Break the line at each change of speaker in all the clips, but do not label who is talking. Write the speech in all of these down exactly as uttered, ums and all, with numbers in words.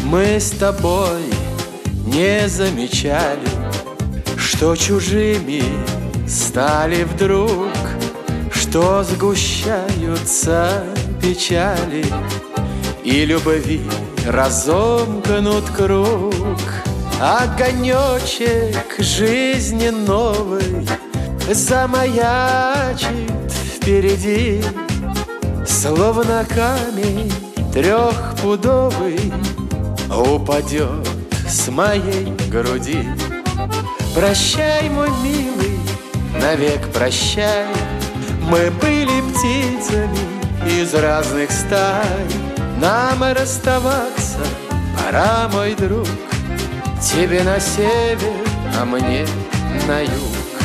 Мы с тобой не замечали, что чужими стали вдруг, что сгущаются печали, и любви разомкнут круг. Огонечек жизни новой замаячит впереди, словно камень трехпудовый упадет с моей груди. Прощай, мой милый, навек прощай. Мы были птицами из разных стай. Нам расставаться пора, мой друг. Тебе на север, а мне на юг.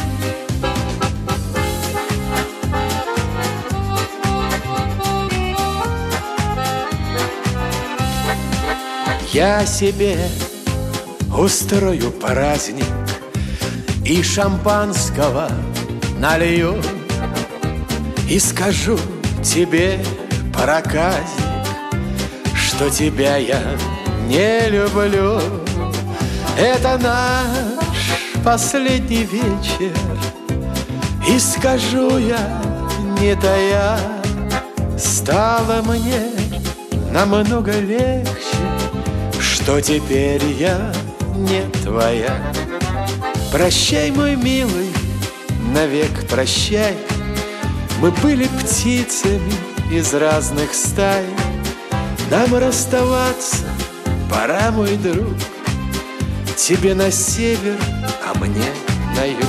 Я себе устрою праздник и шампанского налью, и скажу тебе, проказник, что тебя я не люблю. Это наш последний вечер, и скажу я, не тая, стало мне намного легче, что теперь я не твоя. Прощай, мой милый, навек прощай. Мы были птицами из разных стай. Нам расставаться пора, мой друг. Тебе на север, а мне на юг.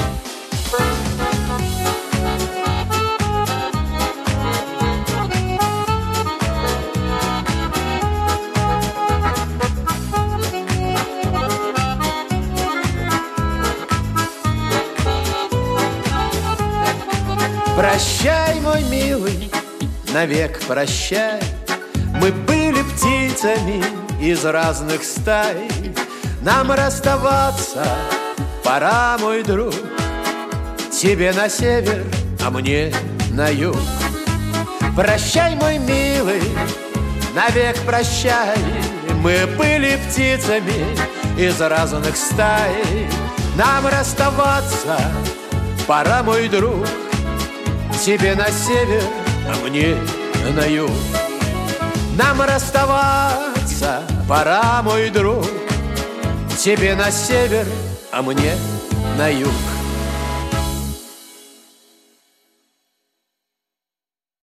Прощай, мой милый, навек прощай. Мы были птицами из разных стай. Нам расставаться пора, мой друг. Тебе на север, а мне на юг. Прощай, мой милый, навек прощай. Мы были птицами из разных стай. Нам расставаться пора, мой друг. Тебе на север, а мне на юг. Нам расставаться пора, мой друг. Тебе на север, а мне на юг.